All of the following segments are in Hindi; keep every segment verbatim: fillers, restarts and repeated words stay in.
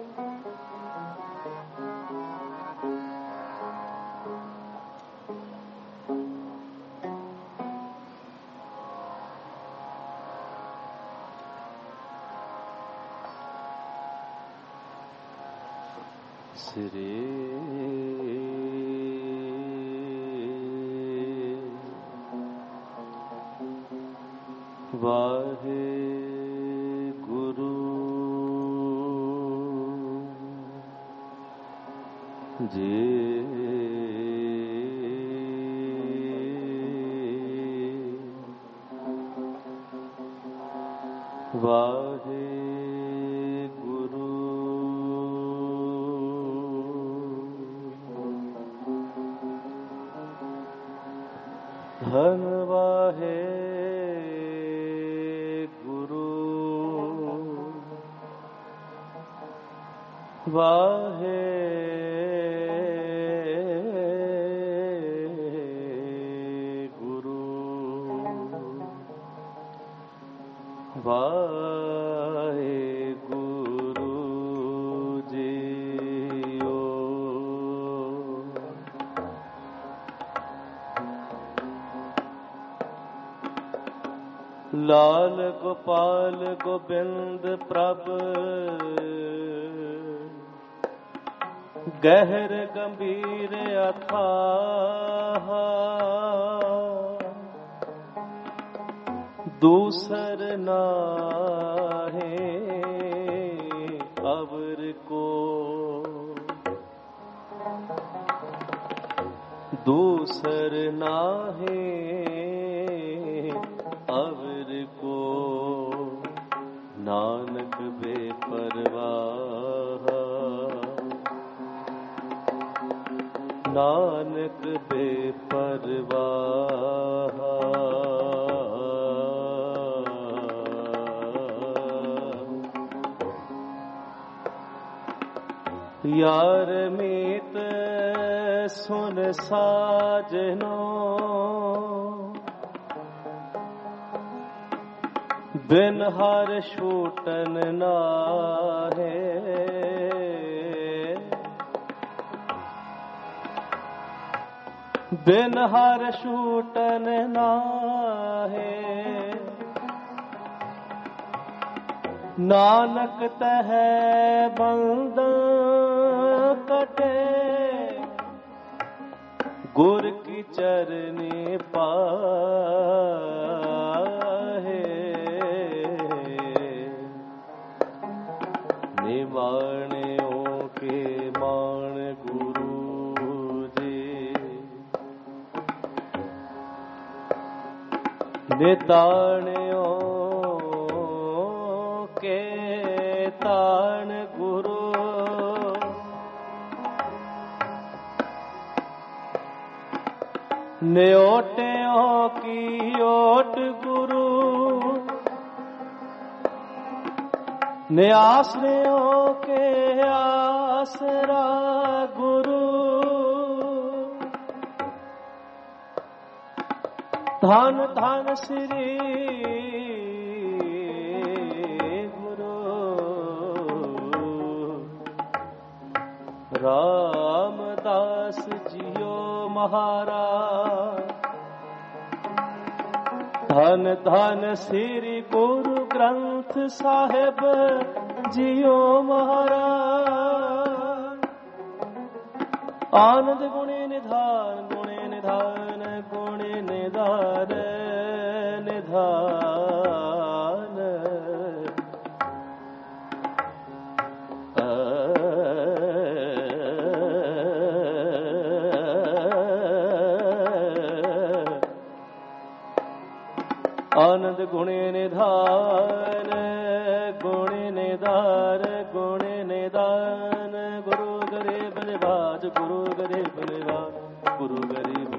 श्री वाहे गुरु जी वाहे धन वाहे गुरु वाहे गुरु वाहे गुरु जियो। लाल गोपाल गोविंद प्रभ गहर गंभीर अथाह दूसर नाहे अवर को दूसर नाहे अवर को नानक बेपरवाह नानक बेपरवाह। यार मीत सुन साजनो बिन हर छूटन नाहे बिन हर छूटन नाहे नानक तह बंद कटे गुर की चरनी पाहे निमाणियों के मान गुरु जी निताणियों के ताण गुरु न्योटियों की ओट गुरु न्यासनियों के आसरा गुरु धन धन श्री गुरु रामदास जियो महाराज धन धन श्री गुरु ग्रंथ साहिब जियो महाराज आनंद गुणे निधान गुणे निधान गुणे निधान निधान आनंद गुणे निधान गुणे निधान गुणे निधान गुरु गरीब निवाज गुरु गरीब निवाज गुरु गरीब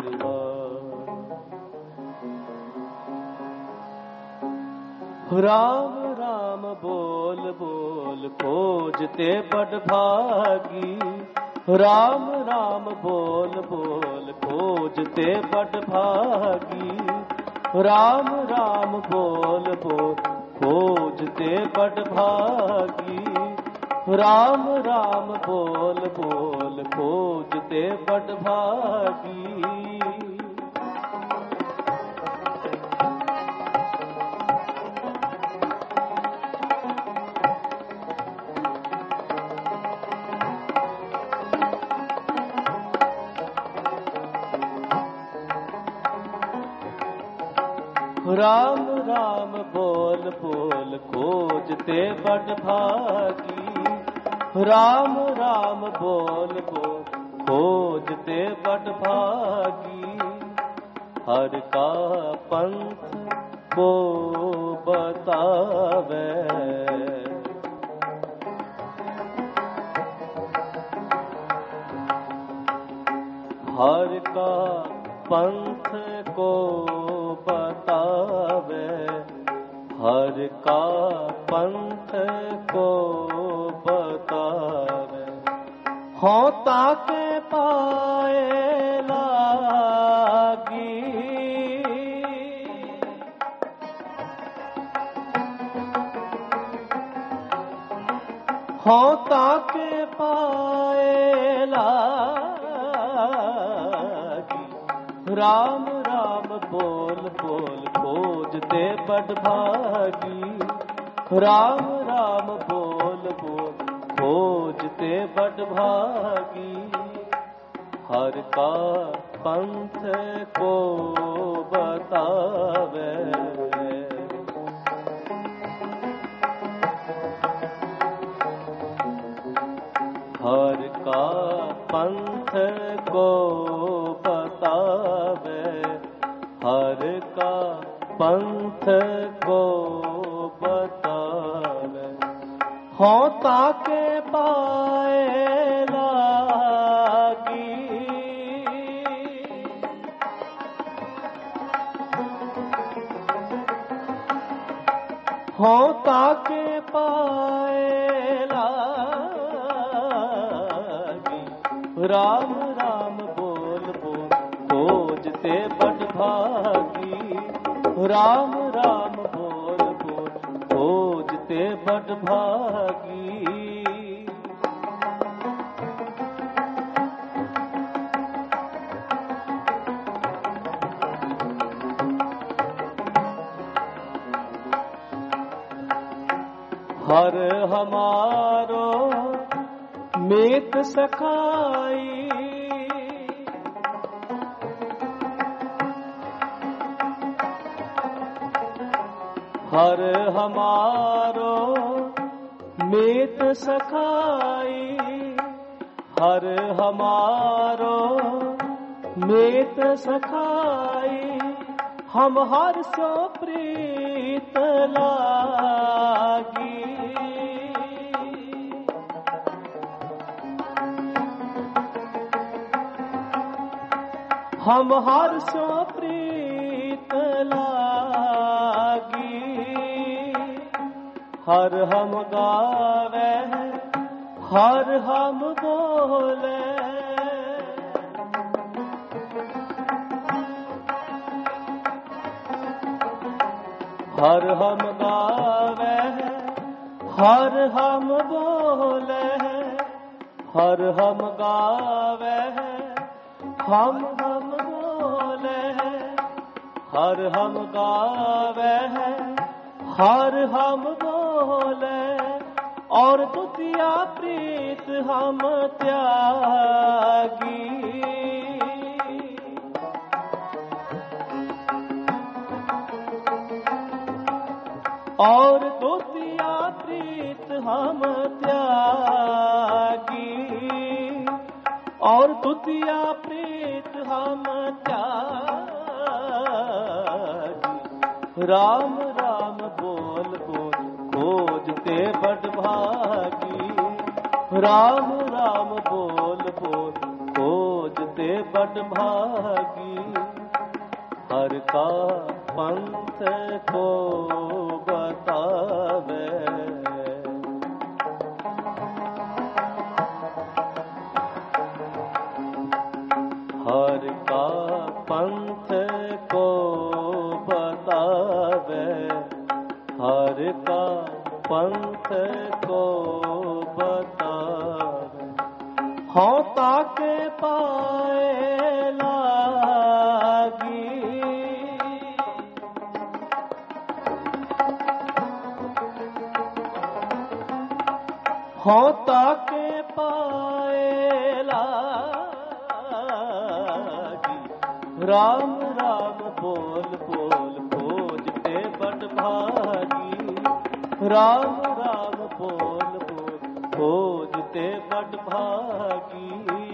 निवाज। राम राम बोल बोल खोजते बड़ भागी राम राम बोल बोल खोजते बड़ भागी राम राम बोल बोल खोजते बड़ भागी राम राम बोल बोल खोजते बड़ भागी। राम राम बोल बोल खोजते बड़ भागी। राम राम बोल बोल खोजते बड़ भागी। हर का पंथ को बतावे। हर का पंथ को बतावे। हर का पंथ को बतावे। हों ताके पाए लागी। हों ताके पाए लागी। राम राम बोल बोल खोजते बड़ भागी। राम राम बोल बोल खोजते बड़ भागी। हर का पंथ को बतावे। हर का पंथ को बतावे। हर का पंथ को बतावे। हों ताके पाए लागी। हों ताके पाए लागी। राम राम बोल बोल खोजते बड़ भागी। राम राम बोल बोल खोजते बड़ भागी। हर हमारो मीत सखाई। हर हमारो मीत सखाई। हर हमारो मीत सखाई। हम हर सो प्रीत लागी। हम हर सो प्रीत लागी। हर हम गावे हर हम बोले। हर हम गावे हर हम बोले। हर हम गावे हम हम बोले। हर हम गावे हर हम बोले। और दुतिया प्रीत हम त्यागी। और दुतिया प्रीत हम त्यागी। और दुतिया प्रीत हम त्यागी। राम राम बोल बोल खोजते बड़ भागी। राम राम बोल बोल खोजते बड़ भागी। हर का पंथ को बतावे। हर का पंथ को बतावे। हर का पंथ को बतावे। हौं ताके पाए लागी, हौं ताके पाए लागी। राम राम बोल बोल खोजते बड़ भागी, राम राम बोल बोल खोजते बड़ भागी।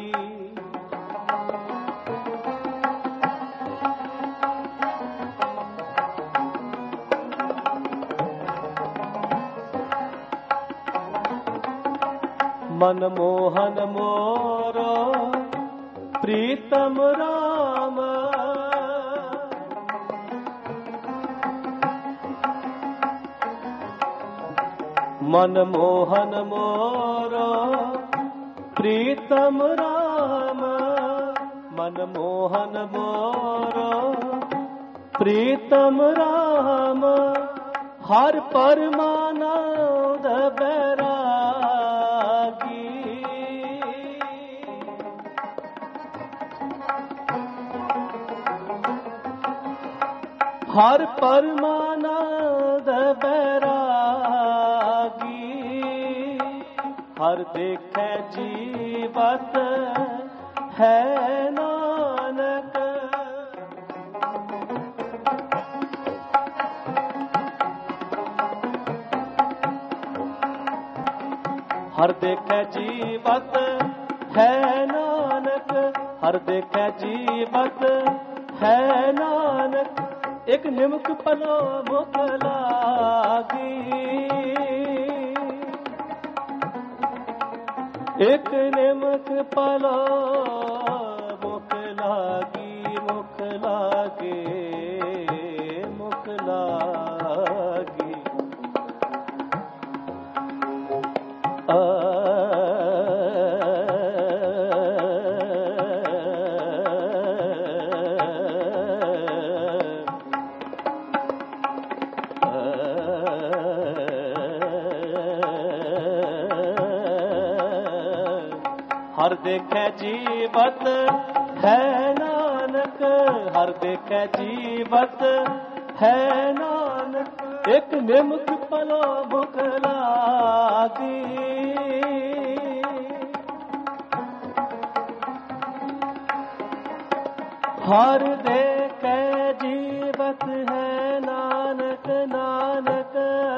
मनमोहन मोरो प्रीतम राम, मनमोहन मोरो प्रीतम राम, मनमोहन मोरो प्रीतम राम। हर परमानंद बैरागी, हर परमानंद बैरागी। हर देखे जीवत है नानक, हर देखे जीवत है नानक, हर देखे जीवत है नानक। एक निमक पलो मुख लागी, एक निमक पलो मुख लागी, मुख लागे मुख लागी। आ हर देखे जीवत है नानक, हर देखे जीवत है नानक। एक निमक पलो मुख लागी, हर देखे जीवत है नानक नानक।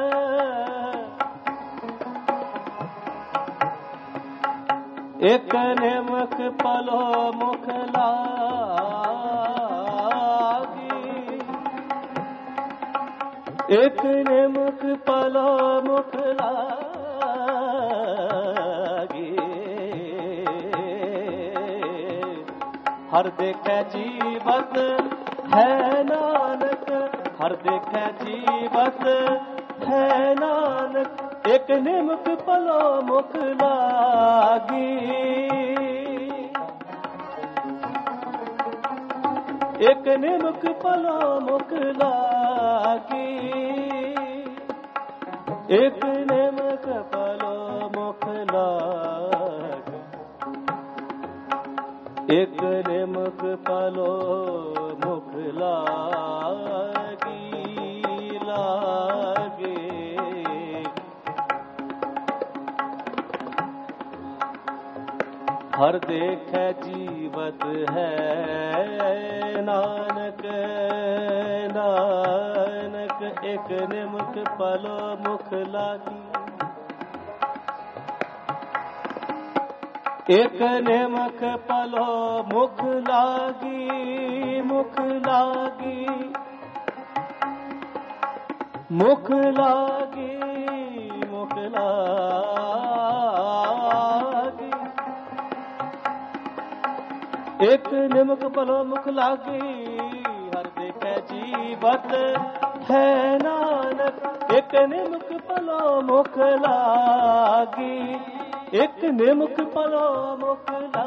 एक निमक पलो मुख लागी, एक निमक पलो मुख लागी। हर देखे जीवत है नानक, हर देखे जीवत है नानक। एक निमक पलो मुख लागी, एक निमक पलो मुख लागी, एक निमक पलो मुख लागी, एक निमक पलो मुख लागी लागे। हर देखे जीवत है नानक नानक। एक निमक पलो मुख लागी, एक निमक पलो मुख लागी मुख लागी मुख लागी मुख लागी। एक निमक पलो मुख लागी, हर देखे जीवत है नानक। एक निमक पलो मुख लागी, एक निमक पलो मुख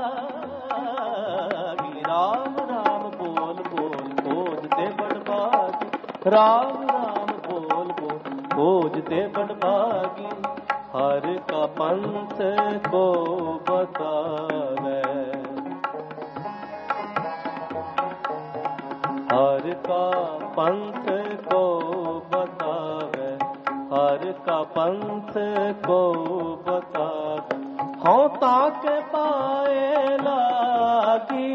लागी। राम राम बोल बोल खोजते बड़ भागी, राम राम बोल बोल खोजते बड़ भागी। हर का पंथ को बतावे, हर का पंथ को बतावे, हर का पंथ को बतावे। हों ताके पाए लागी,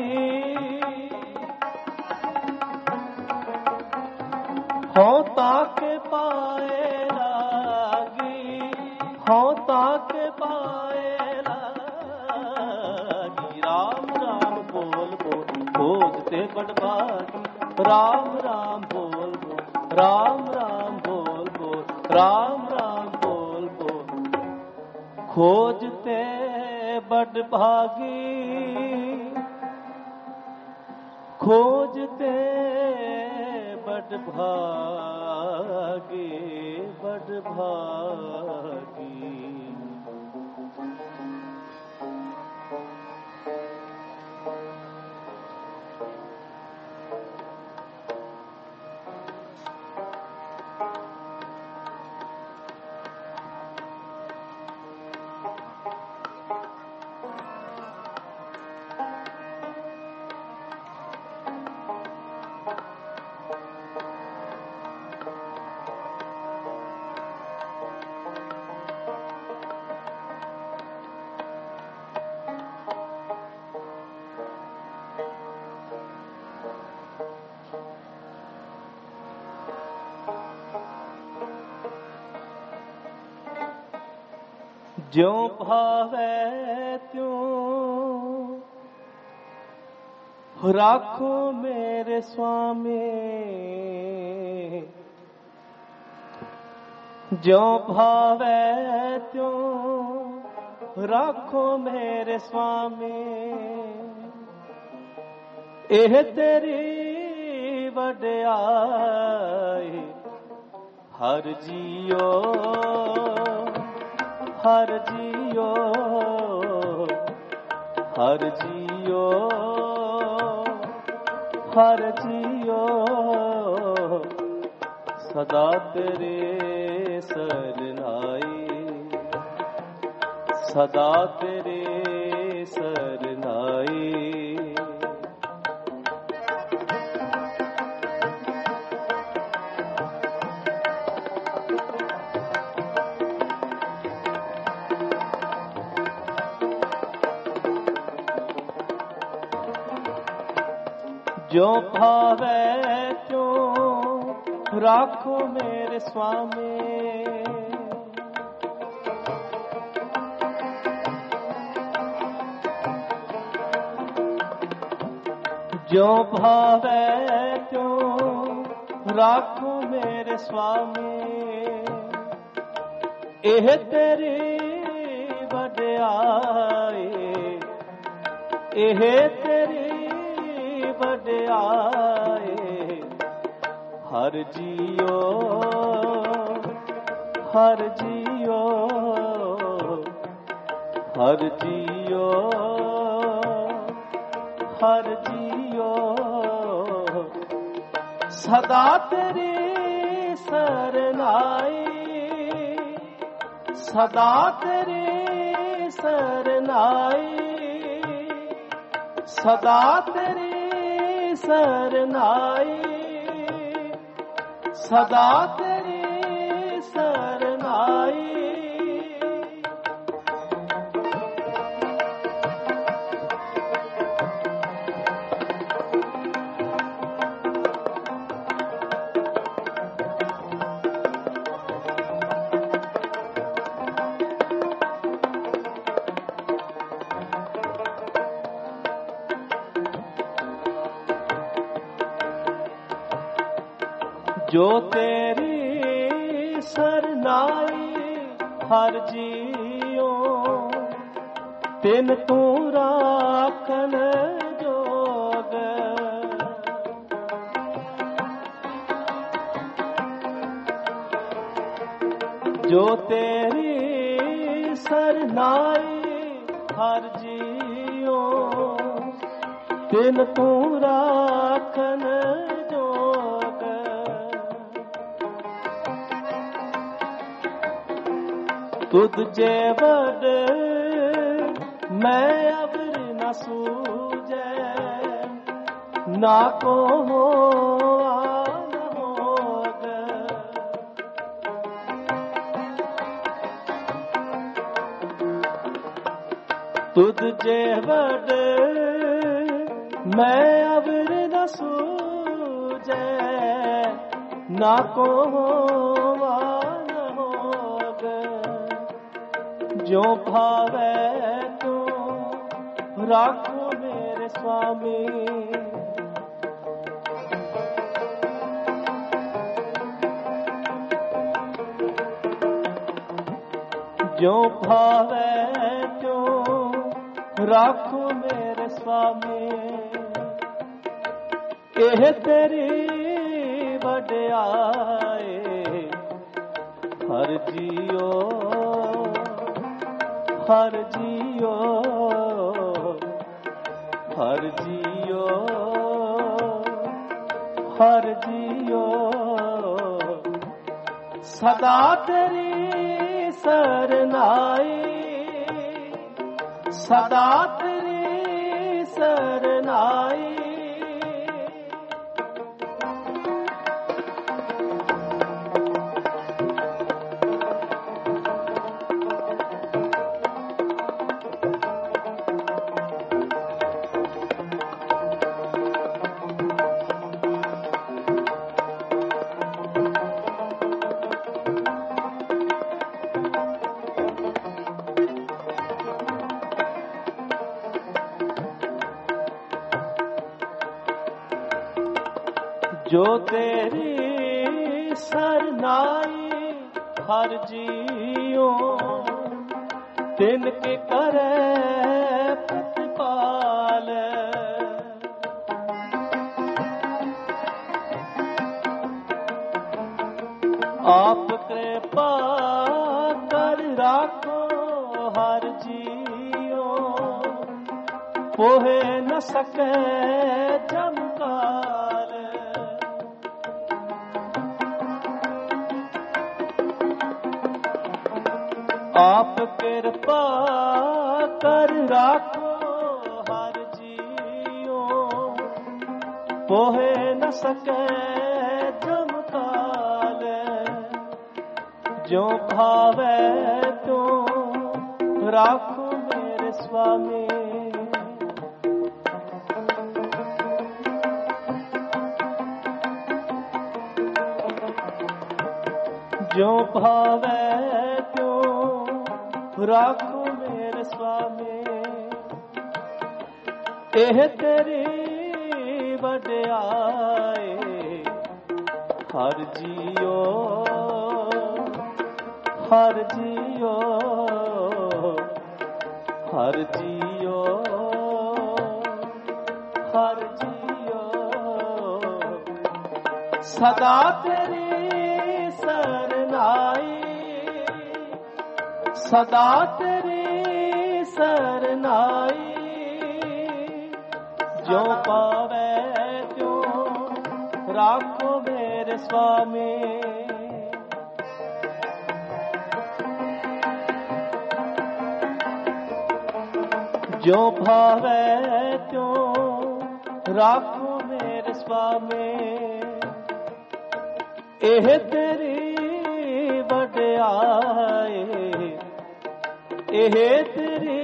हों ताके पाए लागी, हों ताके पाए लागी। राम राम बोल बोल खोजते बड़भागी, राम राम बोल बोल, राम राम बोल बोल, राम राम बोल बोल। खोजते बड़भागी, खोजते बड़भागी, बड़भागी। ज्यों भावे त्यों राखो मेरे स्वामी, ज्यों भावे त्यों राखो मेरे स्वामी। एह तेरी वड्याई हर जियो, हर जियो, हर जियो, हर जियो। सदा तेरे सरनाई, सदा तेरे सरनाई। जो भावे त्यों राखो मेरे स्वामी। जो भावे त्यों राखो मेरे स्वामी। एह तेरी वड्याई, एह तेरी वड्याई हर जियो, हर जियो, हर जियो, हर जियो। सदा तेरी सरनाई, सदा तेरी सरनाई, सदा तेरी सरनाई, सदा तेरी सरनाई। जो तेरी सरनाई हर जियो, तिन तू राखन जोग। जो तेरी सरनाई हर जियो, तिन तू राखन तुझे बड़ मैं अबर न सूझे, ना को हो न होगे। तुझे बड़ मैं अबर न सूझे, ना को हो न होगे। जो भावे तू राखो मेरे स्वामी, जो भावे तू राखो मेरे स्वामी। एह तेरी वड्याई हर जियो हर जियो हर जियो हर जियो। सदा तेरी सरनाई, सदा तेरी सरनाई। जो तेरी सरनाई हर जियो, तिनके करे प्रतिपाल। आप कृपा कर राखो हर जियो, पोहे न सके जमकाल। आप कृपा कर राखो हर जियो, पोहे न सके जमकाल। जो भावे तो राखो मेरे स्वामी, जो भावे राखो मेरे स्वामी। एह तेरी वड्याई हर जियो हर जियो हर जियो हर जियो। सदा तेरी सरनाई, सदा तेरी सरनाई। जो पावे त्यो राखो मेरे स्वामी। जो भावे त्यो राखो मेरे स्वामी। एह तेरी वड्याई, एह तेरी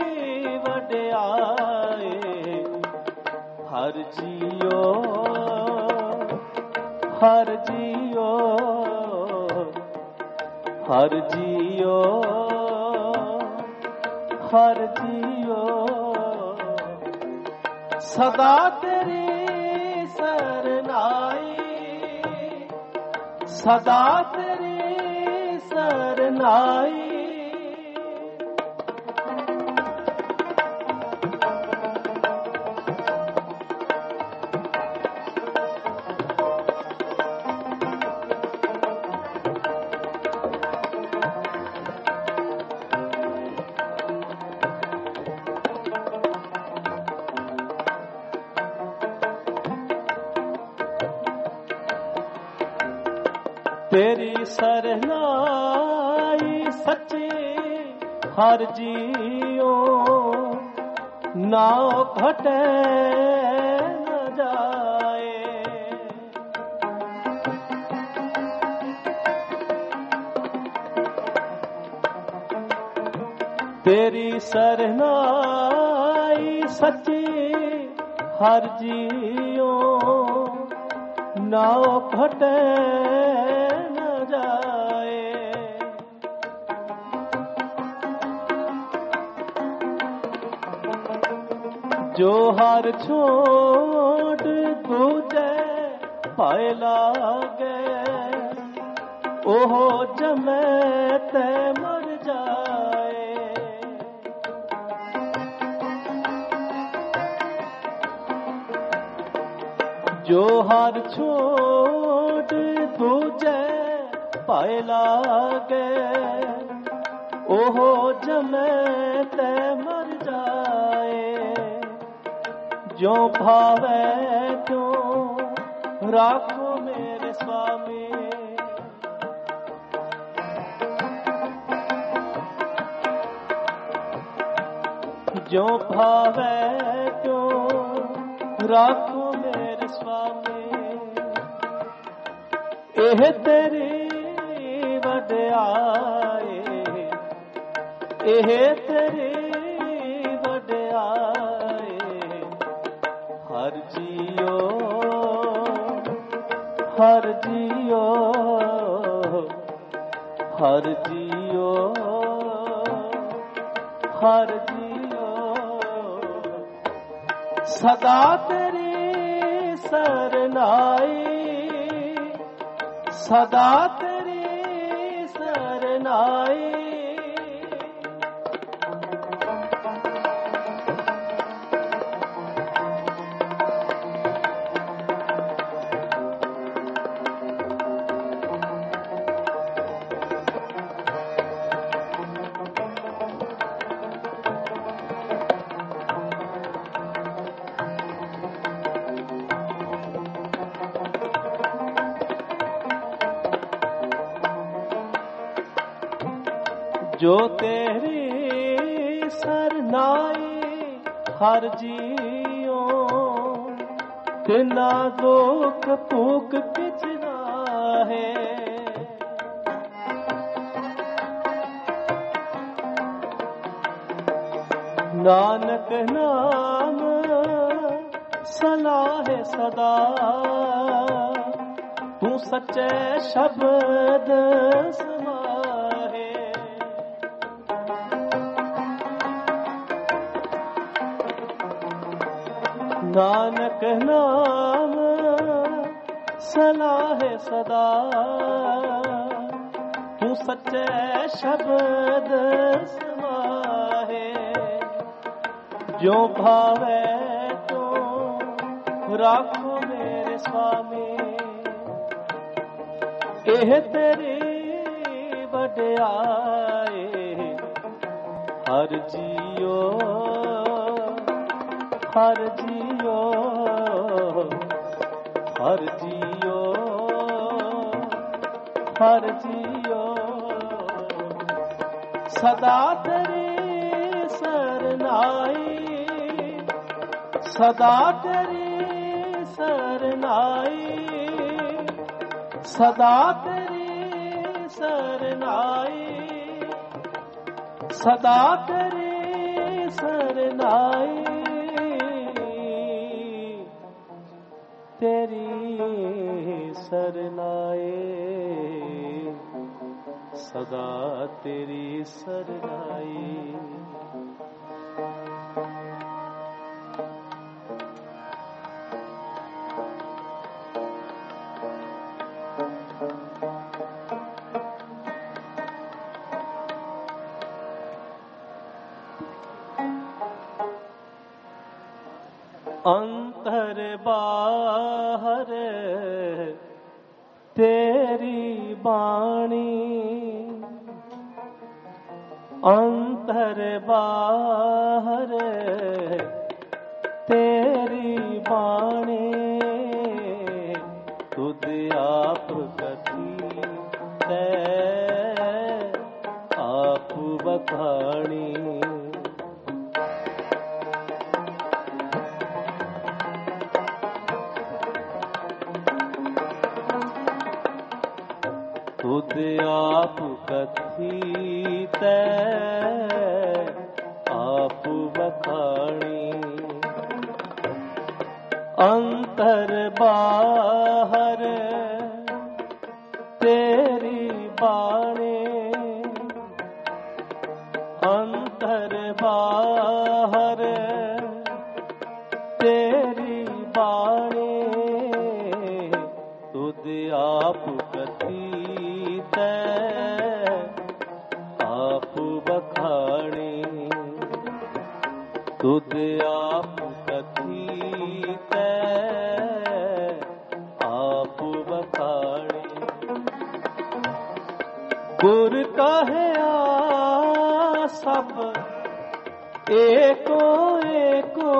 वड्याई हर जियो हर जियो हर जियो हर जियो। सदा तेरी सरनाई, सदा तेरी सरनाई। तेरी सरनाई सच्ची ਹਰ ਜੀਓ ਨਾਉ ਘਟੈ ਨ ਜਾਏ। ਤੇਰੀ ਸਰਨਾਈ ਸੱਚੀ ਹਰ ਜੀਓ ਨਾਉ ਘਟੈ ਨ ਜਾਏ। ਜੋ ਹਰ ਛੋਟ ਦੂਜੇ ਪਾਏ ਲਾਗੇ, ਉਹ ਜਮੈ ਤੇ ਮਰ ਜਾਏ। ਜੋ ਹਰ ਛੋਟ ਦੂਜੇ ਪਾਏ ਲਾਗੇ, ਉਹ ਜਮੈ ਤੇ ਮਰ ਜਾਏ। ਜੋ ਭਾਵੇ ਤਿਉ ਰਾਖੋ ਮੇਰੇ ਸੁਆਮੀ, ਜੋ ਭਾਵੇ ਤਿਉ ਰਾਖੋ ਮੇਰੇ ਸੁਆਮੀ। ਇਹ ਤੇਰੀ ਵਡਿਆਈ, ਇਹ ਤੇਰੀ ਵਡਿਆਈ। ਹਰ ਜੀਓ ਹਰ ਜੀਓ ਹਰ ਜੀਓ ਹਰ ਜੀਓ ਸਦਾ ਤੇਰੀ ਸਰਨਾਈ, ਸਦਾ ਤੇਰੀ ਸਰਨਾਈ। ਜੋ ਤੇਰੀ ਸਰਨਾਈ ਹਰ ਜੀਓ, ਤਿਨਾ ਦੁਖ ਭੂਖ ਕਿਛ ਨਾਹੇ। ਨਾਨਕ ਨਾਮ ਸਲਾਹੇ ਸਦਾ, ਤੂੰ ਸੱਚੇ ਸ਼ਬਦ ਸਮਾਹੇ। ਨਾਨਕ ਨਾਮ ਸਲਾਹੇ ਸਦਾ, ਤੂੰ ਸੱਚੇ ਸ਼ਬਦ ਸਮਾਹੇ। ਜੋ ਭਾਵੇ ਤੂੰ ਰਾਖੋ ਮੇਰੇ ਸੁਆਮੀ, ਇਹ ਤੇਰੀ ਵਡਿਆਈ। ਹਰ ਜੀਓ ਹਰ ਜੀਓ ਹਰ ਜੀਓ ਹਰ ਜੀਓ ਸਦਾ ਤੇਰੀ ਸਰਨਾਈ, ਸਦਾ ਤੇਰੀ ਸਰਨਾਈ, ਸਦਾ ਤੇਰੀ ਸਰਨਾਈ, ਸਦਾ ਤੇਰੀ ਸਰਨਾਈ। ਤੇਰੀ ਸਰਨਾਈ, ਸਦਾ ਤੇਰੀ ਸਰਨਾਈ। ਅੰਤਰ ਬਾਹਰ ਤੇਰੀ ਬਾਣੀ, ਅੰਤਰ ਬਾਹਰ ਤੇਰੀ ਬਾਣੀ। ਤੁਧ ਆਪ ਕਥੀ ਤੈ ਆਪ ਵਖ बखानी। खुद आप कथी तै आप बखानी। अंतर बाहर तेरी बाणी। अंतर बाहर तेरी बाणी। तुद आप कथी तै आप बखानी। तुद आप कथी तै आप बखानी। गुर कहे आ सब एको एको।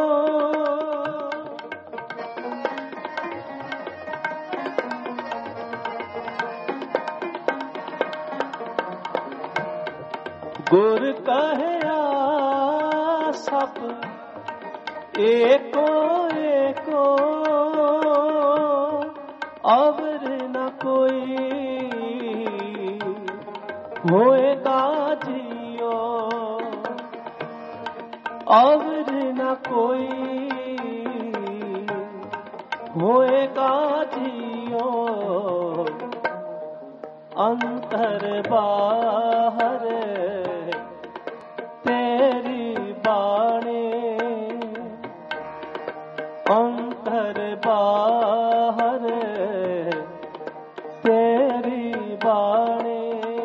गुर कहे आ सब एको एको। अवर न कोई होएगा जियो। अवर न कोई होएगा जियो। अंतर बाहर तेरी बाणी। अंतर बाहर तेरी बाणी।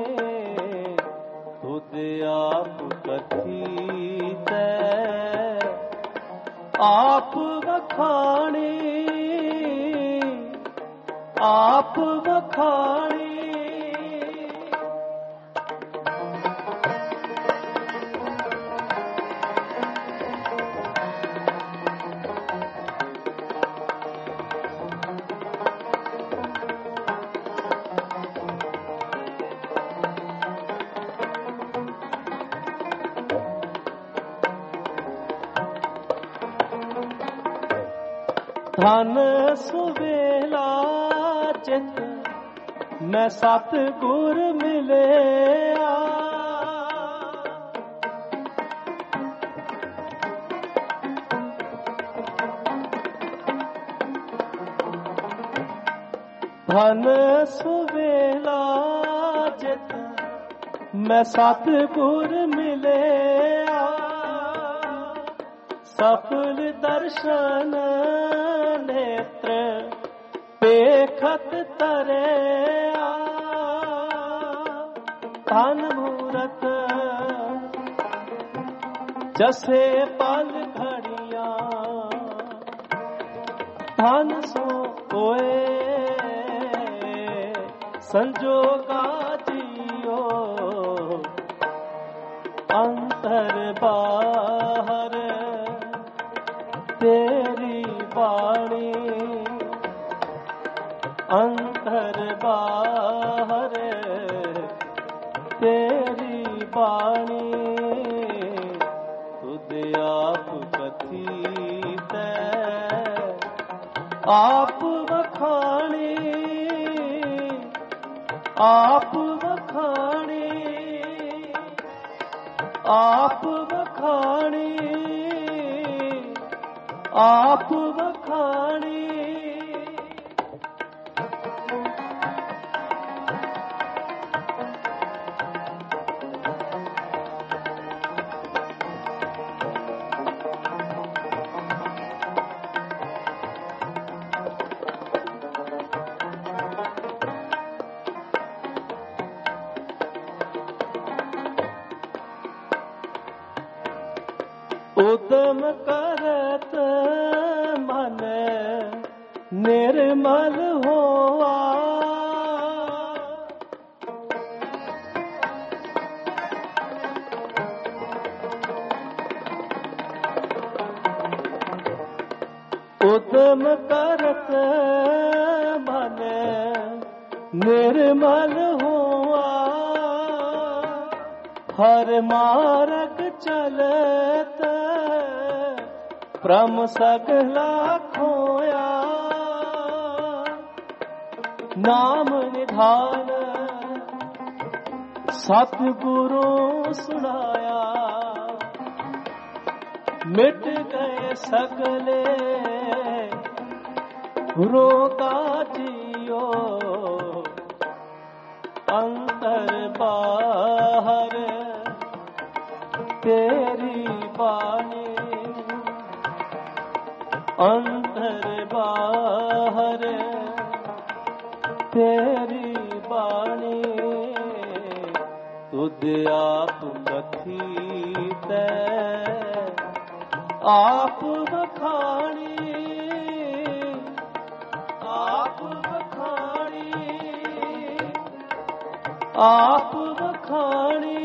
खुद आप कथी तै आप बखानी। आप बखानी। धन सुवेला चित मैं सतगुर मिले। धन सुवेला चित मैं सतगुर मिले। सफल दर्शन नेत्र पेखत तरे। धन मूरत जसे पल घड़िया। धन सो होए संजोगा जियो। अंतर बाहर तेरी बाणी। अंतर बाहर तेरी बाणी। तुद आप कथी तै आप बखानी। आप बखानी। आप बखानी। आप बखानी। उदम करत मन निर्मल होआ। उदम करत मन निर्मल हुआ। हर मार्ग चलत प्रम सगला खोया नाम निधान सतगुरु सुनाया मिट गए सगले रोका जियो अंतर बाहर तेरी बाणी अंतर बाहर तेरी बाणी तुद आप कथी तै आप बखानी आप बखानी आप बखानी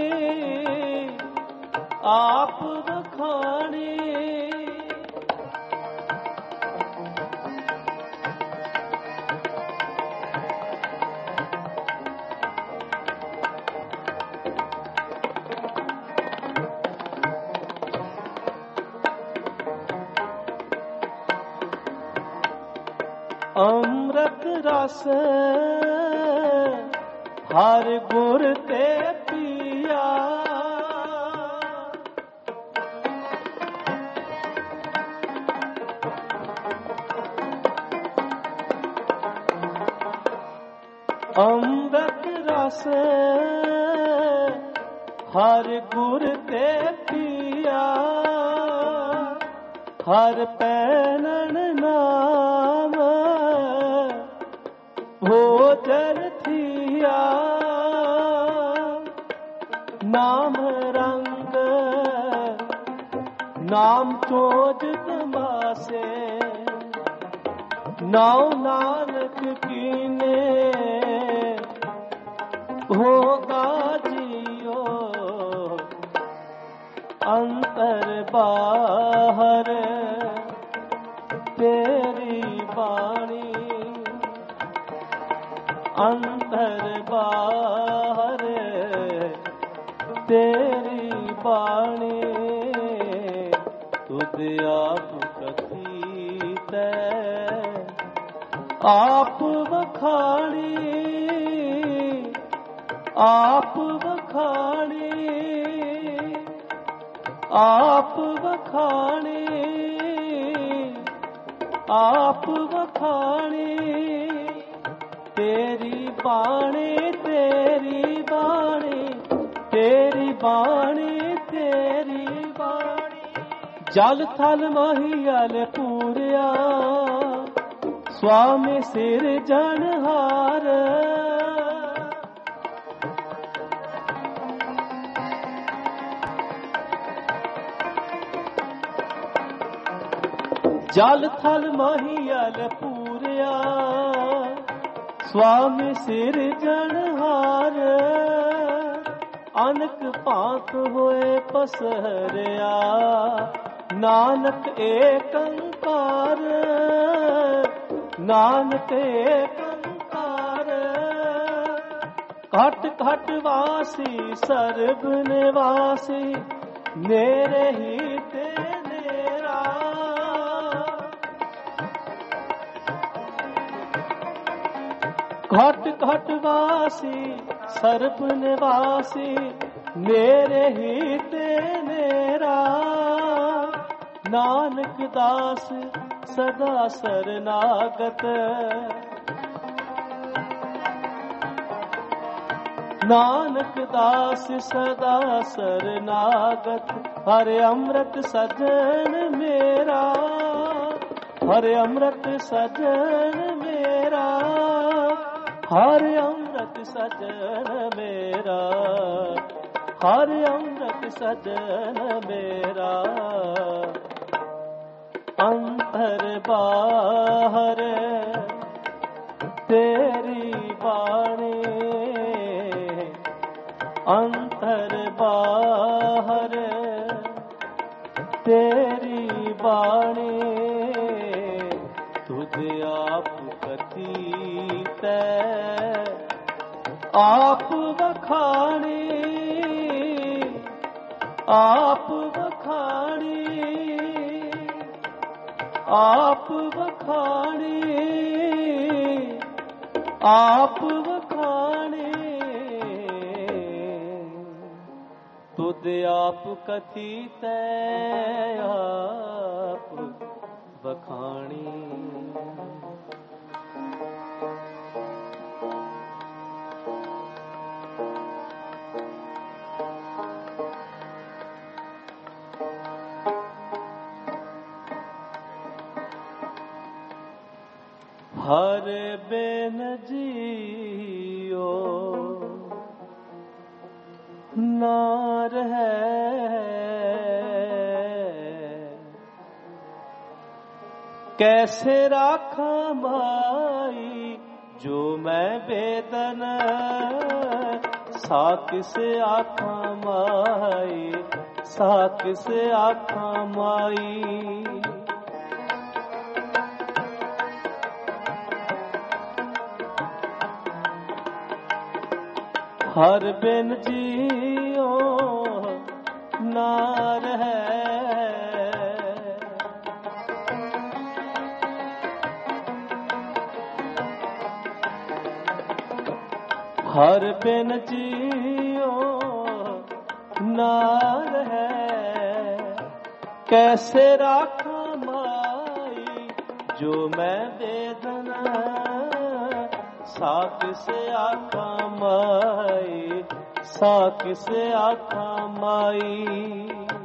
आप बखानी अमृत रस हर गुर ते पिया अमृत रस हर गुर ते पिया हर पैनन नाम भोजन थिया नाम रंग नाम चोज तमासे नाव नानक कीने होगा जियो अंतर बाहर तेरी बाणी अंतर बाहर तेरी बाणी तुद आप कथी तै आप बखानी आप बखानी आप बखानी आप बखानी तेरी बाणी तेरी बाणी तेरी बाणी तेरी बाणी जल थल महियल पूरिया स्वामी सिरजनहार जल थल महियल पूरिया स्वामी सिरजनहार अनक भांत होए पसरिया नानक एक अंकार नानक एक अंकार घट घट वासी सर्ब निवासी मेरे ही ते नेरा घट घट वासी सर्ब निवासी मेरे ही ते नेरा नानक दास सदा सरनागत नानक दास सदा सरनागत हरे अमृत सजन मेरा हरे अमृत सजन मेरा हरे अमृत सजन मेरा हरे अमृत सजन मेरा अंतर बाहर तेरी बाणी अंतर बाहर तेरी बाणी तुझ आप कथी तै आप बखानी आप वखाणे आप वखाणे तुद आप कथित आप वखाणी। हर बिन जियो नार है, कैसे राखा माई जो मैं बेदन, साक से आखा माई साक से आखा माई। हर बिन जियो नार है, हर बिन जियो नार है, कैसे राखा माई जो मैं वेदना, साक से आखा माई साक से आखा माई।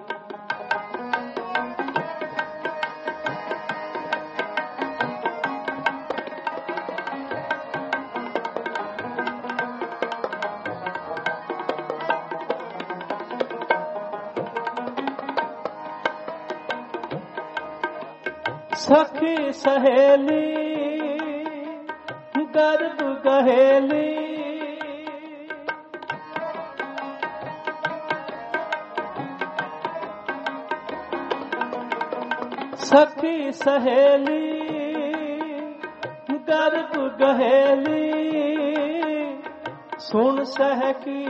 सखी सहेली गर्भ गहेली, सखी सहेली गर्भ गहेली, सुन सहकी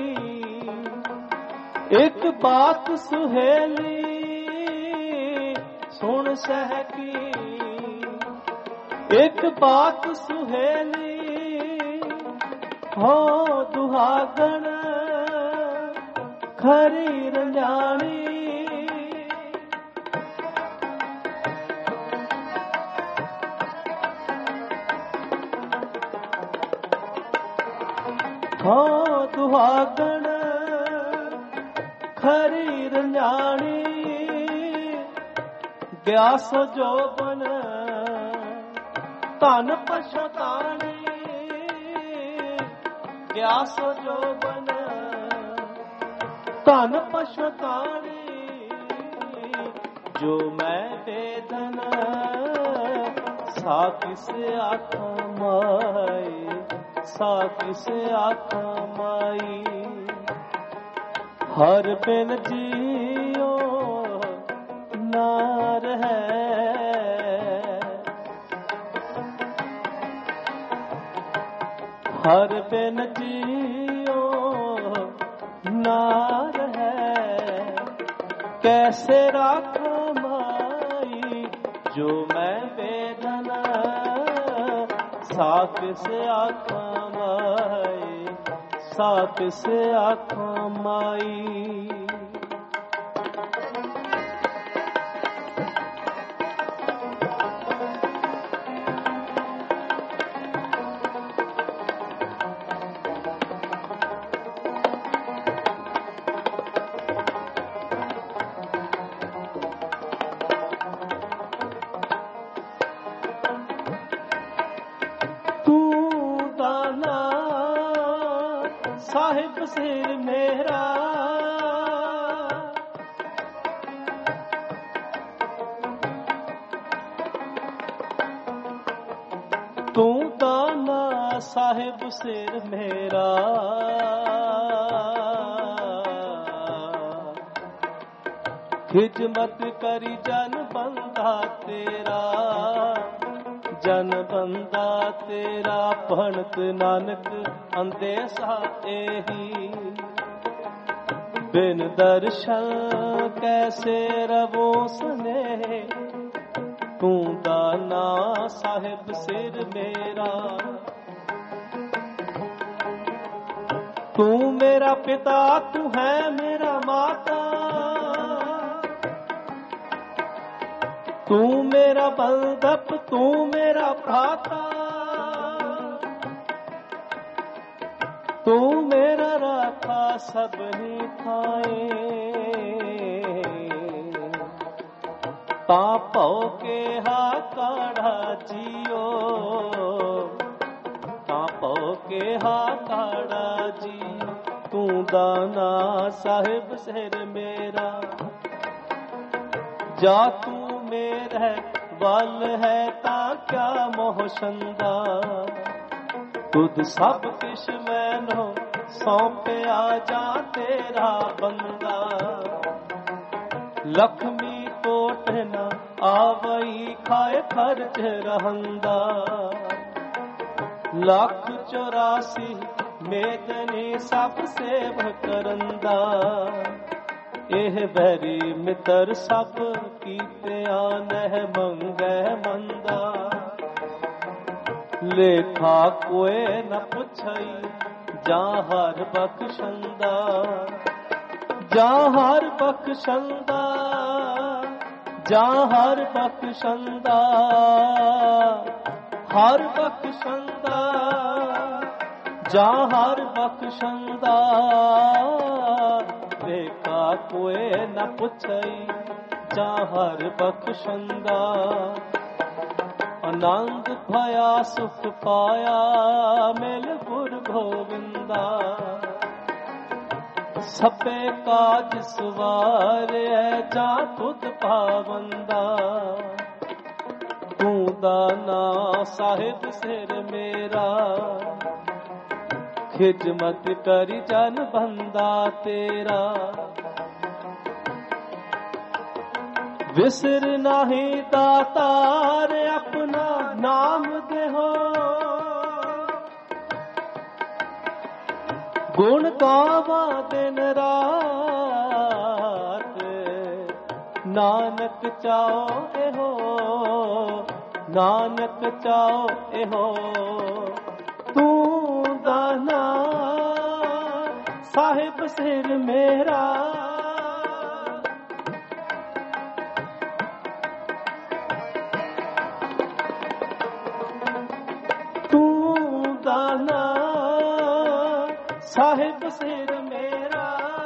एक बात सुहेली, सुन सहकी एक बात सुहेली, हो दुहागण खरी रंजानी। हो दुहागण खरी रंजानी, ग्यासो जोबन धन पछतानी, ग्यासो जोबन धन पछतानी, जो मैं वेदन साक से आखा माई साक से आखा माई। हर बिन जियो नार है, हर बिन जियो नार है, कैसे राखा माई जो मैं वेदना, साक से आखा माई साक से आखा माई। साहिब सिर मेरा तू दाना साहिब सिर मेरा, खिजमत करी जन बंदा तेरा, जन बंदा तेरा भणत नानक अंदेसा एही, बिन दर्शन कैसे रवो सने, ਤੂੰ ਦਾਨਾ ਸਾਹਿਬ ਸਿਰ ਮੇਰਾ। ਤੂੰ ਮੇਰਾ ਪਿਤਾ ਤੂੰ ਹੈ ਮੇਰਾ ਮਾਤਾ, ਤੂੰ ਮੇਰਾ ਬੰਧਪ ਤੂੰ ਮੇਰਾ ਭਰਾਤਾ, ਤੂੰ ਮੇਰਾ ਰਾਖਾ ਸਭਨੀ ਥਾਏ। ਤਾਂ ਭਉ ਕੇਹਾ ਕਾੜਾ ਜੀਓ, ਤਾਂ ਭਉ ਕੇਹਾ ਕਾੜਾ ਜੀਓ। ਤੂੰ ਦਾਨਾ ਸਾਹਿਬ ਸਿਰ ਮੇਰਾ, ਜਾ ਤੂੰ ਮੇਰੇ ਵੱਲ ਹੈ ਤਾਂ ਕਿਆ ਮੋਹ ਸੰਦਾ। ਤੁਧ ਸਭ ਕਿਛ ਮੈਨੋ ਸੌਂਪਿਆ ਜਾ ਤੇਰਾ ਬੰਦਾ। ਲਖਮੀ ਕੋਟ ਨਾ ਆਵਈ ਖਾਏ ਖਰਚ ਰਹੰਦਾ। ਲੱਖ ਚੌਰਾਸੀ ਮੇਦਨੀ ਸਭ ਸੇਵ ਕਰੰਦਾ। ਇਹ ਬੈਰੀ ਮਿੱਤਰ ਸਭ ਕੀਤਿਆ ਨਹਿ ਮੰਗੈ ਮੰਦਾ। ਲੇਖਾ ਕੋਏ ਨ ਪੁੱਛਈ ਜਾਂ ਹਰ ਬਖਸ਼ੰਦਾ। ਜਾਂ ਹਰ ਬਖਸ਼ੰਦਾ, ਜਾਂ ਹਰ ਬਖਸ਼ੰਦਾ, ਹਰ ਬਖਸ਼ੰਦਾ, ਜਾਂ ਹਰ ਬਖਸ਼ੰਦਾ। ਲੇਖਾ ਕੋਏ ਨ ਪੁੱਛਈ ਜਾਂ ਹਰ ਬਖਸ਼ੰਦਾ। ਆਨੰਦ ਭਇਆ ਸੁਖ ਪਾਇਆ ਮਿਲ ਗੁਰ ਗੋਵਿੰਦਾ। ਸਭੇ ਕਾਜ ਸਵਾਰਿਐ ਜਾਂ ਤੁਧ ਪਾਵੰਦਾ। ਤੂੰ ਦਾਨਾ ਸਾਹਿਬ ਸਿਰ ਮੇਰਾ, ਖਿਦਮਤ ਕਰੀ ਜਨ ਬੰਦਾ ਤੇਰਾ। ਵਿਸਰ ਨਾਹੀ ਦਾਤਾਰ ਆਪਣਾ ਨਾਮ ਦੇਹੋ। ਗੁਣ ਗਾਵਾਂ ਦਿਨ ਰਾਤ, ਨਾਨਕ ਚਾਓ ਇਹੋ, ਨਾਨਕ ਚਾਓ ਇਹੋ। ਤੂੰ ਦਾਨਾ ਸਾਹਿਬ ਸਿਰ ਮੇਰਾ, ਤੂੰ ਦਾਨਾ ਸਾਹਿਬ ਸਿਰ ਮੇਰਾ।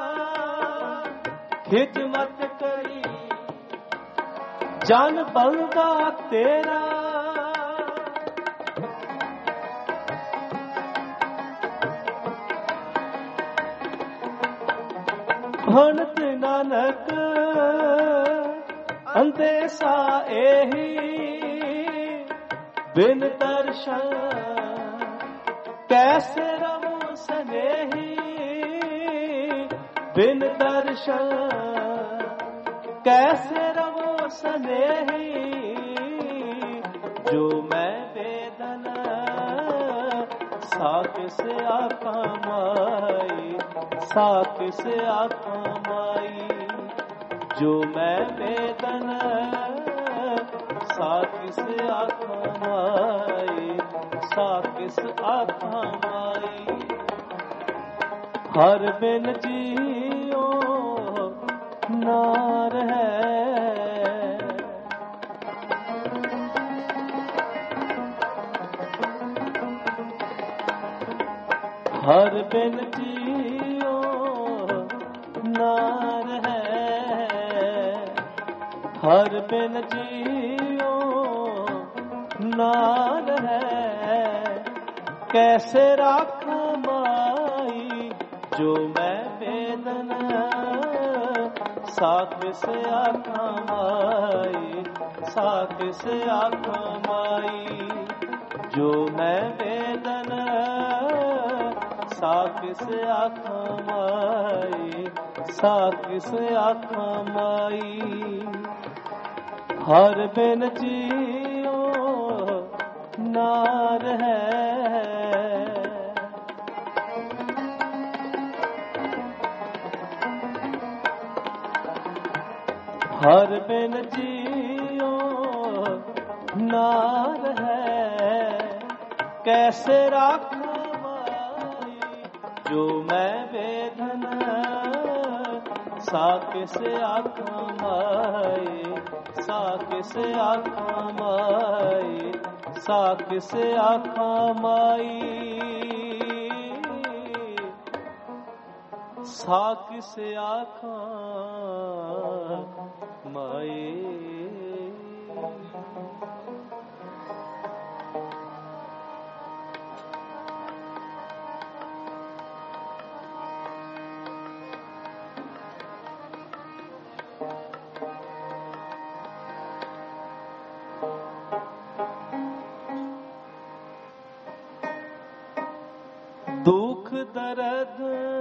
ਖਿਦਮਤ ਕਰੀ ਜਨ ਬੰਦਾ ਤੇਰਾ। ਭਣਤ ਨਾਨਕ ਅੰਦੇਸਾ ਇਹੀ, ਬਿਨ ਦਰਸ਼ਨ ਕੈਸੇ ਰਵੋ ਸਨੇਹੀ। ਬਿਨ ਦਰਸ਼ਨ ਕੈਸੇ ਰਵੋ ਸਨੇਹੀ। ਜੋ ਮੈਂ ਵੇਦਨ ਸਾ ਕਿਸ ਆਖਾਂ ਮਾਈ, ਸਾ ਕਿਸ ਆਖਾਂ ਮਾਈ। ਜੋ ਮੈਂ ਵੇਦਨ ਸਾ ਕਿਸ ਆਖਾਂ ਮਾਈ, ਸਾ ਕਿਸ ਆਖਾਂ ਮਾਈ। ਹਰ ਬਿਨ ਜੀਓ ਨਾ ਰਹੈ। ਹਰ ਬਿਨ ਜੀਓ ਨਾ ਰਹੈ। ਹਰ ਬਿਨ ਜੀਓ ਨਾ ਰਹੈ। ਕੈਸੇ ਰਾਖਾਂ ਮਾਈ ਜੋ ਮੈਂ ਵੇਦਨ ਸਾ ਕਿਸ ਆਖਾਂ ਮਾਈ, ਸਾ ਕਿਸ ਆਖਾਂ ਮਾਈ। ਜੋ ਮੈਂ ਵੇਦਨ ਸਾ ਕਿਸ ਆਖਾਂ ਮਾਈ, ਸਾ ਕਿਸ ਆਖਾਂ ਮਾਈ। ਹਰ ਬਿਨ ਜੀਓ ਨਾ ਰਹੈ। ਹਰ ਬਿਨ ਜੀਓ ਨਾ ਰਹਿ। ਕੈਸੇ ਰਾਖਾਂ ਮਾਈ ਜੋ ਮੈਂ ਵੇਦਨ, ਸਾ ਕਿਸ ਆਖਾਂ ਮਾਈ, ਸਾ ਕਿਸ ਆਖਾਂ ਮਾਈ, ਸਾ ਕਿਸ ਆਖਾਂ ਮਾਈ, ਸਾ ਕਿਸ ਆਖਾਂ ਮਾਈ। ਦੁਖ ਦਰਦ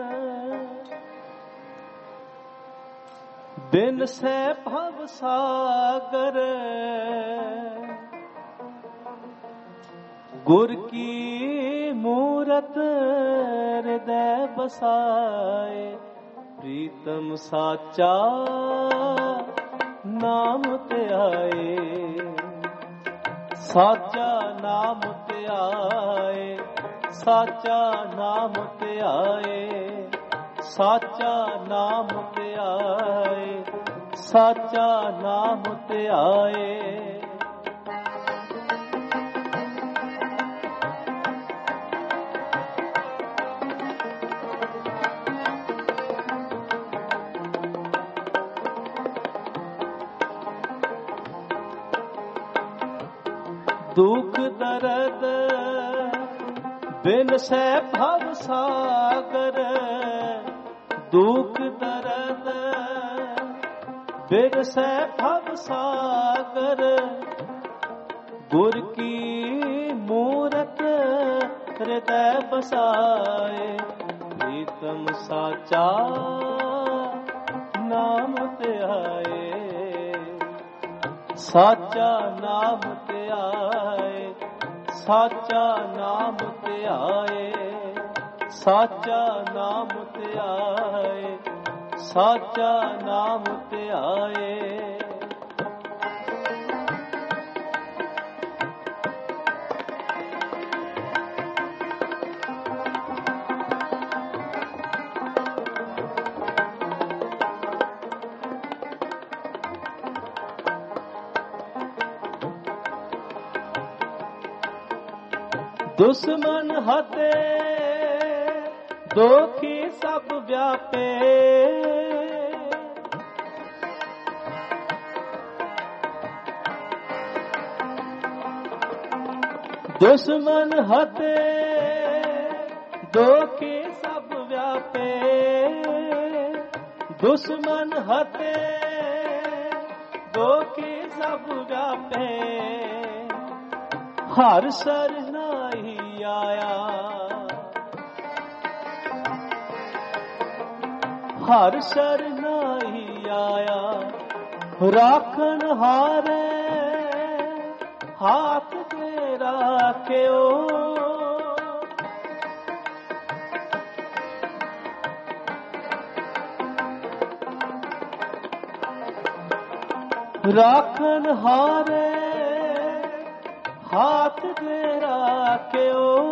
ਬਿਨ ਸਹਿ ਭਵ ਸਾਗਰ, ਗੁਰ ਕੀ ਮੂਰਤ ਹਿਰਦੈ ਬਸਾਏ। ਪ੍ਰੀਤਮ ਸਾਚਾ ਨਾਮ ਧਿਆਏ, ਸਾਚਾ ਨਾਮ ਧਿਆਏ, ਸਾਚਾ ਨਾਮ ਧਿਆਏ, ਸਾਚਾ ਨਾਮ ਧਿਆਏ, ਸਾਚਾ ਨਾਮ ਧਿਆਏ। ਦੁਖ ਦਰਦ ਬਿਨ ਸਹਿ ਭਵ ਸਾਗਰ, ਦੁਖ ਦਰਦ ਬਿਨ ਸਹਿ ਭਵ ਸਾਗਰ, ਗੁਰ ਕੀ ਮੂਰਤ ਹਿਰਦੈ ਬਸਾਏ। ਪ੍ਰੀਤਮ ਸਾਚਾ ਨਾਮ ਧਿਆਏ, ਸਾਚਾ ਨਾਮ ਧਿਆਏ, ਸਾਚਾ ਨਾਮ ਧਿਆਏ, ਸਾਚਾ ਨਾਮ ਧਿਆਏ, ਸਾਚਾ ਨਾਮ ਧਿਆਏ। ਦੁਸ਼ਮਨ ਹਤੇ ਦੋਖੀ ਸਭ ਵਿਆਪੇ, ਦੁਸ਼ਮਨ ਹਤੇ ਦੋਖੀ ਸਭ ਵਿਆਪੇ, ਦੁਸ਼ਮਨ ਹਤੇ ਦੋਖੀ ਸਭ ਵਿਆਪੇ। ਹਰ ਸਰਨਾਈ ਆਇਆ, ਹਰ ਸਰਨਾਈ ਆਇਆ। ਰਾਖਣ ਹਾਰੇ ਹਾਥ ਤੇ ਰਾਖਿਓ, ਰਾਖਣ ਹਾਰੇ ਹਾਥ ਤੇ ਰਾਖਿਓ,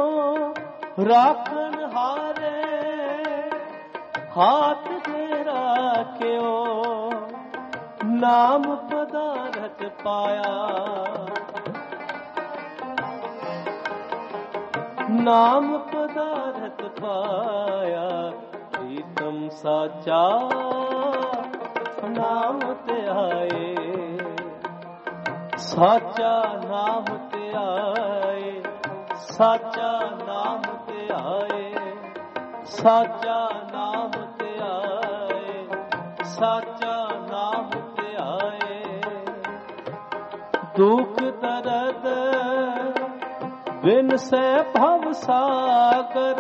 ਰਾਖਣ ਹਾਰੇ ਹਾਥ ਤੇ ਰਾਖਿਓ। ਨਾਮ ਪਦਾਰਥ ਪਾਇਆ, ਨਾਮ ਪਦਾਰਥ ਪਾਇਆ। ਪ੍ਰੀਤਮ ਸਾਚਾ ਨਾਮ ਧਿਆਏ, ਸਾਚਾ ਨਾਮ ਧਿਆਏ, ਸਾਚਾ ਨਾਮ ਧਿਆਏ, ਸਾਚਾ ਨਾਮ ਧਿਆਏ, ਸਾਚਾ ਨਾਮ ਧਿਆਏ। ਦੁਖ ਦਰਦ ਬਿਨ ਸਹਿ ਭਵ ਸਾਗਰ,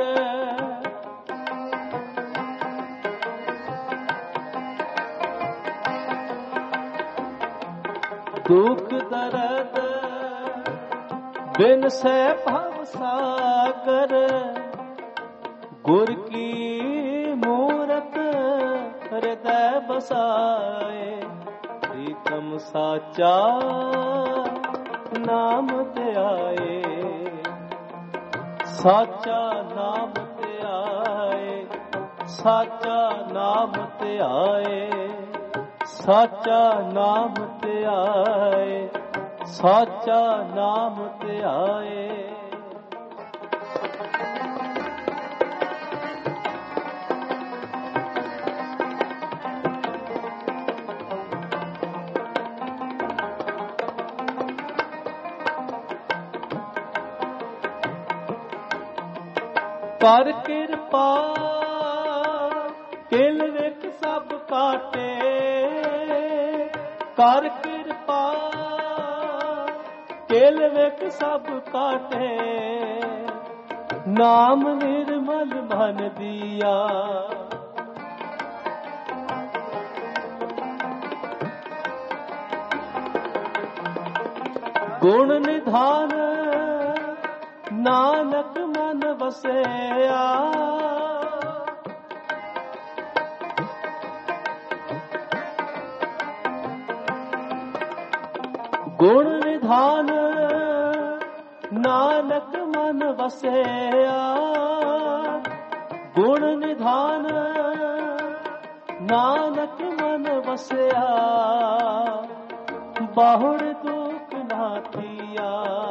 ਦੁਖ ਦਰਦ ਬਿਨ ਸਹਿ ਭਵ ਸਾਗਰ। ਗੁਰ ਕੀ ਮੂਰਤ ਹਿਰਦੈ ਬਸਾਏ। ਪ੍ਰੀਤਮ ਸਾਚਾ ਨਾਮ ਧਿਆਏ, ਸਾਚਾ ਨਾਮ ਧਿਆਏ, ਸਾਚਾ ਨਾਮ ਧਿਆਏ, ਸਾਚਾ ਨਾਮ ਧਿਆਏ, ਸਾਚਾ ਨਾਮ ਧਿਆਏ। ਕਰ ਕਿਰਪਾ ਕਿਲ ਵਿੱਚ ਸਭ ਕਾਟੇ, ਕਰ ਕਿਰਪਾ ਕਿਲ ਵਿੱਚ ਸਭ ਕਾਟੇ, ਨਾਮ ਨਿਰਮਲ ਮਨ ਦੀਆ। ਗੁਣ ਨਿਧਾਨ ਨਾਨਕ ਮਨ ਵਸਿਆ, ਗੁਣ ਨਿਧਾਨ ਨਾਨਕ ਮਨ ਵਸਿਆ, ਗੁਣ ਨਿਧਾਨ ਨਾਨਕ ਮਨ ਵਸਿਆ, ਬਾਹੁੜ ਦੁਖ ਨਾ ਥੀਆ,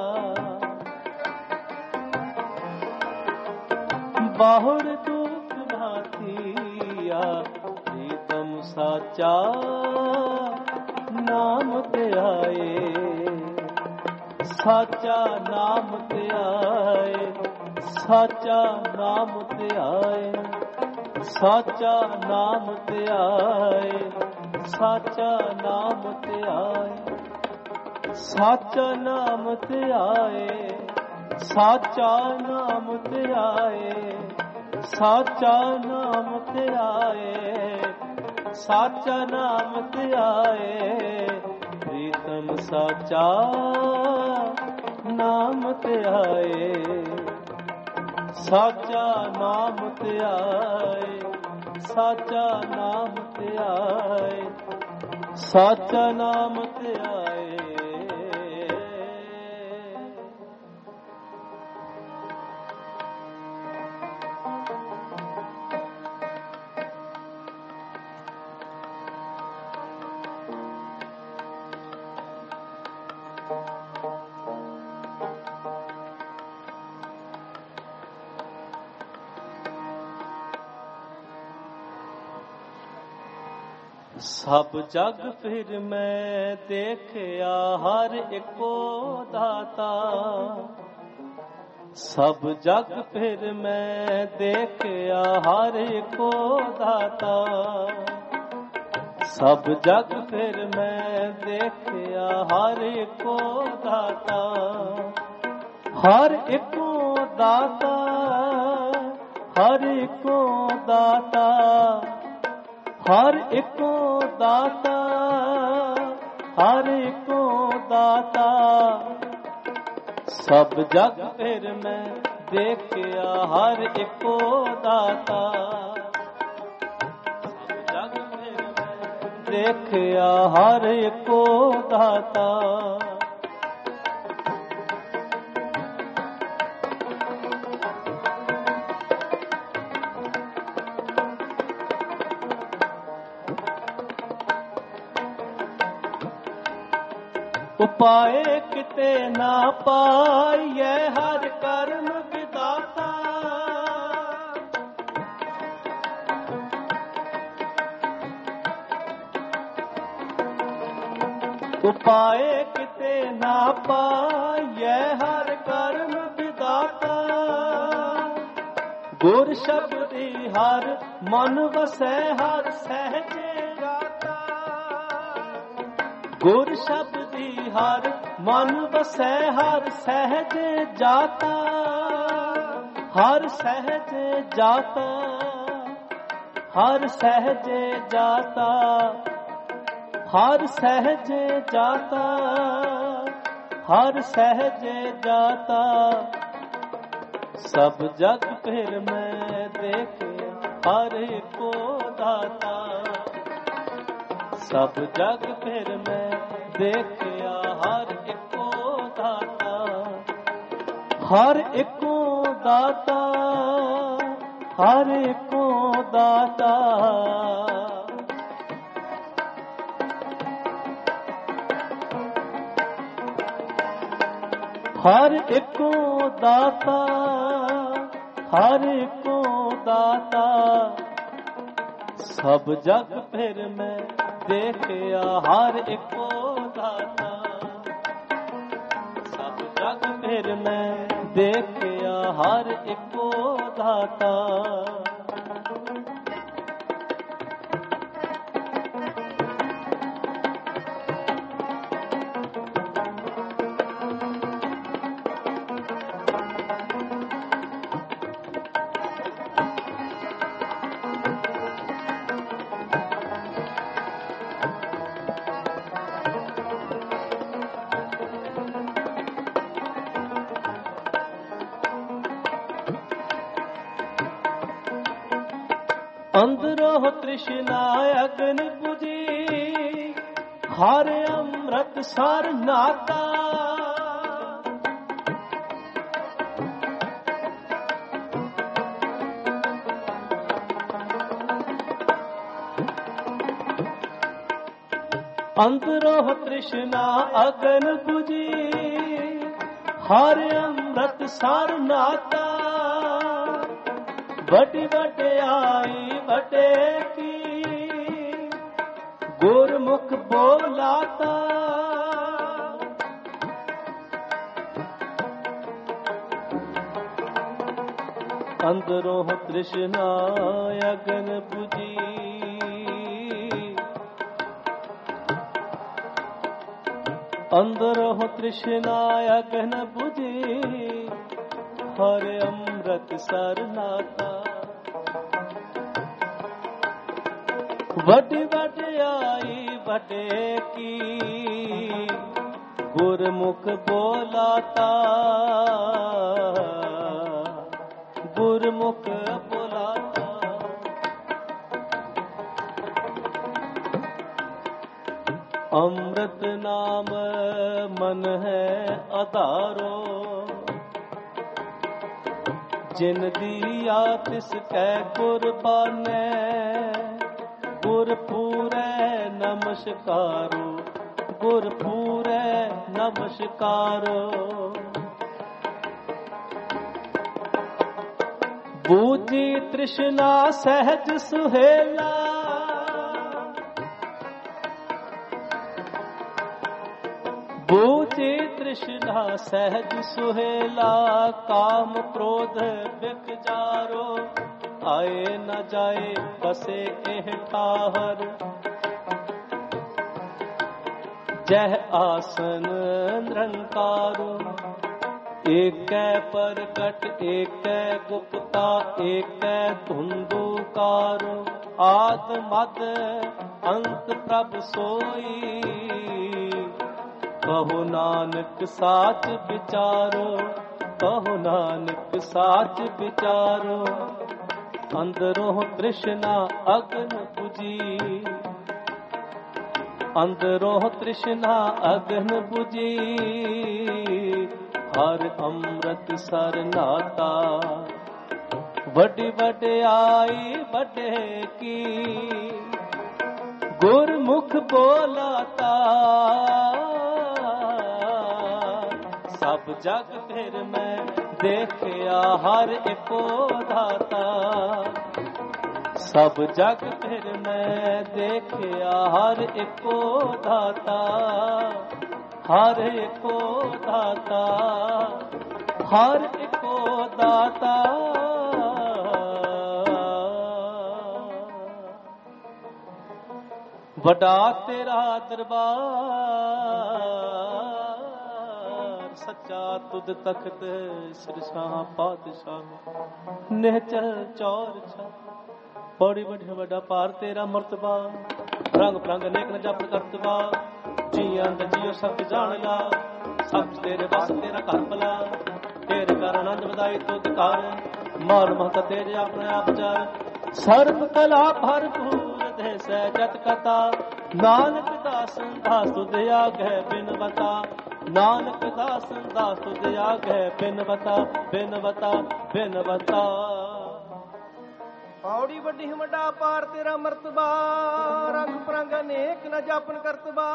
ਬਾਹੁੜ ਦੁਖ ਨਾ ਥੀਆ, ਪ੍ਰੀਤਮ ਸਾਚਾ ਨਾਮ ਧਿਆਏ, ਸਾਚਾ ਨਾਮ ਧਿਆਏ, ਸਾਚਾ ਨਾਮ ਧਿਆਏ, ਸਾਚਾ ਨਾਮ ਧਿਆਏ, ਸਾਚਾ ਨਾਮ ਧਿਆਏ, ਸਾਚਾ ਨਾਮ ਧਿਆਏ, ਸਾਚਾ ਨਾਮ ਧਿਆਏ, ਸਾਚਾ ਨਾਮ ਧਿਆਏ, ਸਾਚਾ ਨਾਮ ਧਿਆਏ, ਪ੍ਰੀਤਮ ਸਾਚਾ ਨਾਮ ਧਿਆਏ, ਸਾਚਾ ਨਾਮ ਧਿਆਏ, ਸਾਚਾ ਨਾਮ ਧਿਆਏ, ਸਾਚਾ ਨਾਮ ਧਿਆਏ। ਸਭ ਜਗ ਫਿਰ ਮੈਂ ਦੇਖਿਆ ਹਰ ਇੱਕੋ ਦਾਤਾ, ਸਭ ਜਗ ਫਿਰ ਮੈਂ ਦੇਖਿਆ ਹਰ ਇੱਕੋ ਦਾਤਾ, ਸਭ ਜਗ ਫਿਰ ਮੈਂ ਦੇਖਿਆ ਹਰ ਇੱਕੋ ਦਾਤਾ, ਹਰ ਇੱਕੋ ਦਾਤਾ, ਹਰ ਇੱਕੋ ਦਾਤਾ, ਹਰ ਇੱਕੋ ਦਾਤਾ, ਹਰ ਇੱਕੋ ਦਾਤਾ, ਸਭ ਜਗ ਫਿਰ ਮੈਂ ਦੇਖਿਆ ਹਰ ਇੱਕੋ ਦਾਤਾ, ਸਭ ਜਗ ਫਿਰ ਮੈਂ ਦੇਖਿਆ ਹਰ ਇੱਕੋ ਦਾਤਾ, ਉਪਾਏ ਕਿਤੇ ਨਾ ਪਾਈਐ ਹਰ ਕਰਮ ਵਿਦਾਤਾ, ਉਪਾਏ ਕਿਤੇ ਨਾ ਪਾਈਐ ਹਰ ਕਰਮ ਵਿਦਾਤਾ, ਗੁਰ ਸ਼ਬਦੀ ਹਰ ਮਨ ਵਸੈ ਹਰ ਸਹਿਜੇ ਗਾਤਾ, ਗੁਰ ਸ਼ਬਦੀ ਹਰ ਮਨ ਵਸੈ ਹਰ ਸਹਿਜੇ ਜਾਤਾ, ਹਰ ਸਹਿਜੇ ਜਾਤਾ, ਹਰ ਸਹਿਜੇ ਜਾਤਾ, ਹਰ ਸਹਿਜੇ ਜਾਤਾ, ਹਰ ਸਹਿਜੇ ਜਾਤਾ, ਸਭ ਜਗ ਫਿਰ ਮੈਂ ਦੇਖਿਆ ਹਰ ਇੱਕੋ ਦਾਤਾ, ਸਭ ਜਗ ਫਿਰ ਮੈਂ ਦੇਖਿਆ ਹਰ ਇੱਕੋ ਦਾਤਾ, हर एको दाता हर एको दाता हर एको दाता हर एको दाता सब जग फिर मैं देखिया हर एको दाता सब जग फिर मैं देखिया हर एको दाता अंदरो तृष्णा अग्न बुझी हर अमृत सार नाता अंदरो तृष्णा अग्न बुझी हर अमृत सार नाता बट बट आई बटे की गुरमुख बोलाता अंदरों तृष्णा अग्न बुझी अंदरों तृष्णा अग्न बुझी हर अमृत सर नाता वड वड आई वडे की गुरमुख बोलाता गुरमुख बोलाता अमृत नाम मन है अधारो जिन दिया तिसकै कुर्बाने गुरपूरे नमस्कारो गुरपूरे नमस्कारो बूझी तृष्णा सहज सुहेला बूझी तृष्णा सहज सुहेला काम क्रोध बिक जारो आए न जाए बसे एह ठाहर जह आसन निरंकारो एक परकट एक गुप्ता एक धुंधुकारो आद मद अंत प्रभ सोई कहो नानक साच विचारो कहो नानक साच विचारो अंदरों तृष्णा अग्न बुझी अंदरों तृष्णा अग्न बुझी हर अमृत सर नाता वड वड आई वडे की गुरमुख बोलाता सब जग फिर मैं देखिया हर एको दाता सब जग फिर मैं देखिया हर एको दाता हर एको दाता हर एको दाता वडा तेरा दरबार सच्चा तुद तख्त सिरसा पातशाह निहचल चौर छा बड़ी बड़ी वड्डा पार तेरा मर्तबा रंग प्रंग नेक न जप करतबा जियां द जियो सब जान ला सब तेरे बस तेरा कर भला तेरे कर आनंद बधाई तुद कर मान महत तेरे अपने आप चार सर्व कला भरपूर दे सहजत कथा नानक दास दास तुद आगे बिन बता ਨਾਨਕ ਦਾਸ ਦਾਸ ਤੁਧ ਆਗੈ ਬਿਨ ਬਤਾ ਬਿਨ ਬਤਾ ਬਿਨ ਬਤਾ। ਪੌੜੀ ਵੱਡੀ ਵੱਡਾ ਪਾਰ ਤੇਰਾ ਮਰਤਬਾ, ਰੰਗ ਪ੍ਰੰਗ ਅਨੇਕ ਨ ਜਾਪਨ ਕਰਤਬਾ।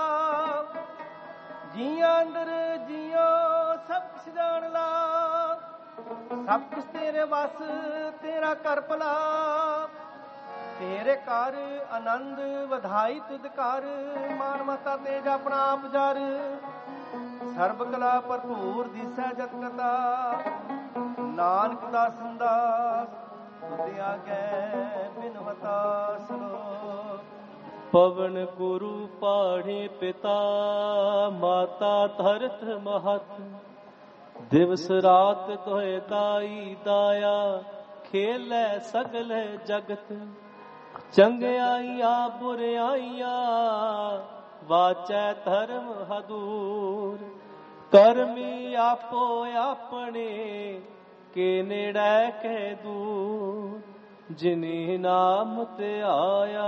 ਜੀਆਂ ਅੰਦਰ ਜੀਓ ਸਭ ਕੁਛ ਜਾਣ ਲਾ, ਸਭ ਕੁਛ ਤੇਰੇ ਵਸ ਤੇਰਾ ਕਰ ਭਲਾ। ਤੇਰੇ ਘਰ ਆਨੰਦ ਵਧਾਈ ਤੁਧ ਕਰ, ਮਾਨ ਮਤਾ ਤੇਜ ਆਪਣਾ ਆਪ ਜਰ। ਸਰਬ ਕਲਾ ਭਰਪੂਰ ਦਿਸੈ ਜਤ ਕਤਾ, ਨਾਨਕ ਦਾਸ ਦਾਸ ਤੁਧ ਆਗੈ ਬਿਨ ਬਤਾ ਸਲੋਕ। ਪਵਨ ਗੁਰੂ ਪਾਣੀ ਪਿਤਾ, ਮਾਤਾ ਧਰਤ ਮਹਤ। ਦਿਵਸ ਰਾਤ ਤੋਏ ਦਾਈ ਦਾਇਆ, ਖੇਲੇ ਸਗਲ ਜਗਤ। ਚੰਗਿਆਈਆਂ ਬੁਰਿਆਈਆਂ, ਵਾਚੈ ਧਰਮ ਹਦੂਰ। ਕਰਮੀ ਆਪੋ ਆਪਣੇ, ਕੇ ਨੇੜੇ ਕੇ ਦੂਰ। ਜਿਨੀ ਨਾਮ ਤੇ ਆਇਆ,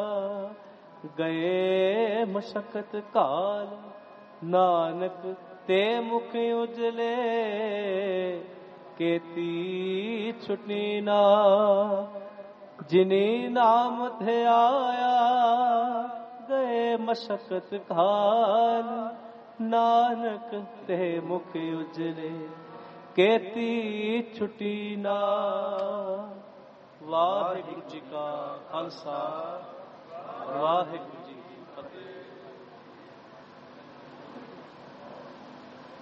ਗਏ ਮਸ਼ਕਤ ਕਾਲ। ਨਾਨਕ ਤੇ ਮੁਖ ਉਜਲੇ, ਕੀਤੀ ਛੁਟੀ ਨਾ। ਜਿਨੀ ਨਾਮ ਤੇ ਆਇਆ, ਗਏ ਮਸ਼ਕਤ ਕਾਲ। ਨਾਨਕ ਤੇ ਮੁਖ ਉਜਲੇ, ਕੀਤੀ ਛੁਟੀ ਨਾ। ਵਾਹਿਗੁਰੂ ਜੀ ਕਾ ਖਾਲਸਾ, ਵਾਹਿਗੁਰੂ